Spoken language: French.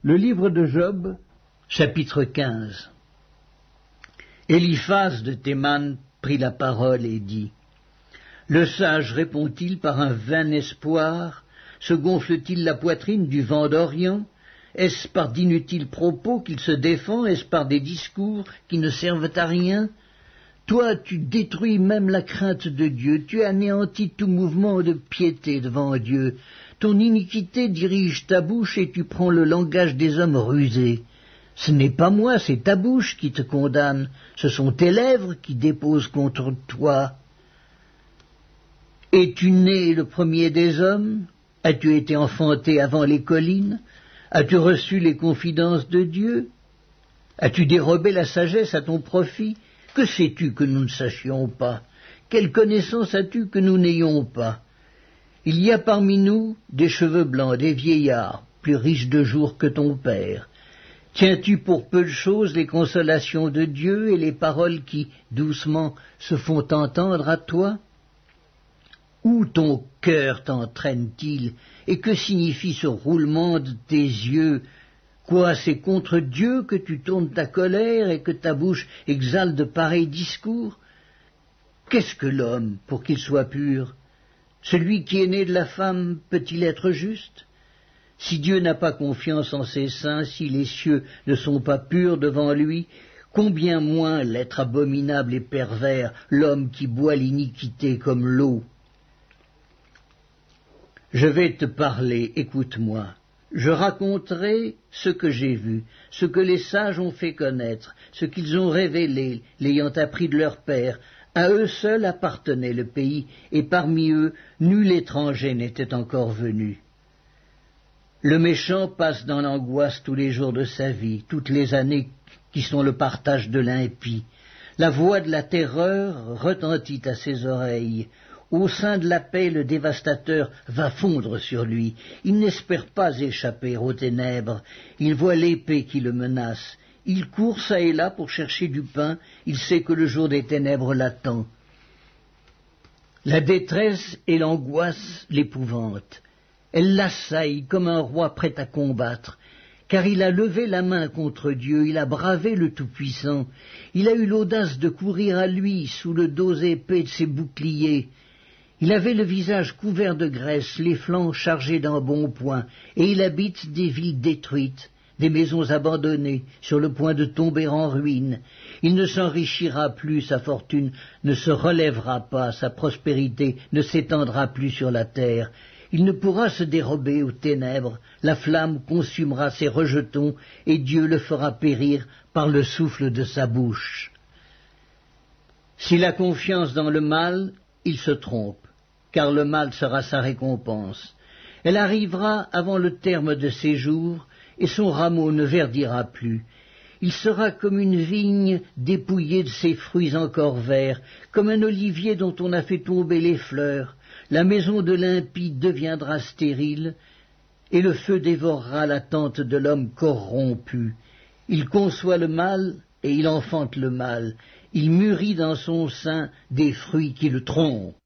Le livre de Job, chapitre 15. Eliphaz de Théman prit la parole et dit : Le sage répond-il par un vain espoir? Se gonfle-t-il la poitrine du vent d'Orient? Est-ce par d'inutiles propos qu'il se défend? Est-ce par des discours qui ne servent à rien? Toi, tu détruis même la crainte de Dieu, tu anéantis tout mouvement de piété devant Dieu. Ton iniquité dirige ta bouche et tu prends le langage des hommes rusés. Ce n'est pas moi, c'est ta bouche qui te condamne, ce sont tes lèvres qui déposent contre toi. Es-tu né le premier des hommes? As-tu été enfanté avant les collines? As-tu reçu les confidences de Dieu? As-tu dérobé la sagesse à ton profit? Que sais-tu que nous ne sachions pas? Quelle connaissance as-tu que nous n'ayons pas? Il y a parmi nous des cheveux blancs, des vieillards, plus riches de jours que ton père. Tiens-tu pour peu de choses les consolations de Dieu et les paroles qui, doucement, se font entendre à toi? Où ton cœur t'entraîne-t-il, et que signifie ce roulement de tes yeux? Quoi, c'est contre Dieu que tu tournes ta colère et que ta bouche exhale de pareils discours? Qu'est-ce que l'homme pour qu'il soit pur? Celui qui est né de la femme peut-il être juste? Si Dieu n'a pas confiance en ses saints, si les cieux ne sont pas purs devant lui, combien moins l'être abominable et pervers, l'homme qui boit l'iniquité comme l'eau? Je vais te parler, écoute-moi. Je raconterai ce que j'ai vu, ce que les sages ont fait connaître, ce qu'ils ont révélé, l'ayant appris de leur père. À eux seuls appartenait le pays, et parmi eux, nul étranger n'était encore venu. Le méchant passe dans l'angoisse tous les jours de sa vie, toutes les années qui sont le partage de l'impie. La voix de la terreur retentit à ses oreilles. Au sein de la paix, le dévastateur va fondre sur lui. Il n'espère pas échapper aux ténèbres. Il voit l'épée qui le menace. Il court çà et là pour chercher du pain. Il sait que le jour des ténèbres l'attend. La détresse et l'angoisse l'épouvantent. Elle l'assaille comme un roi prêt à combattre, car il a levé la main contre Dieu, il a bravé le Tout-Puissant. Il a eu l'audace de courir à lui sous le dos épais de ses boucliers. Il avait le visage couvert de graisse, les flancs chargés d'embonpoint, et il habite des villes détruites, des maisons abandonnées, sur le point de tomber en ruine. Il ne s'enrichira plus, sa fortune ne se relèvera pas, sa prospérité ne s'étendra plus sur la terre. Il ne pourra se dérober aux ténèbres, la flamme consumera ses rejetons, et Dieu le fera périr par le souffle de sa bouche. S'il a confiance dans le mal, il se trompe, car le mal sera sa récompense. Elle arrivera avant le terme de ses jours, et son rameau ne verdira plus. Il sera comme une vigne dépouillée de ses fruits encore verts, comme un olivier dont on a fait tomber les fleurs. La maison de l'impie deviendra stérile, et le feu dévorera la tente de l'homme corrompu. Il conçoit le mal, et il enfante le mal. Il mûrit dans son sein des fruits qui le trompent.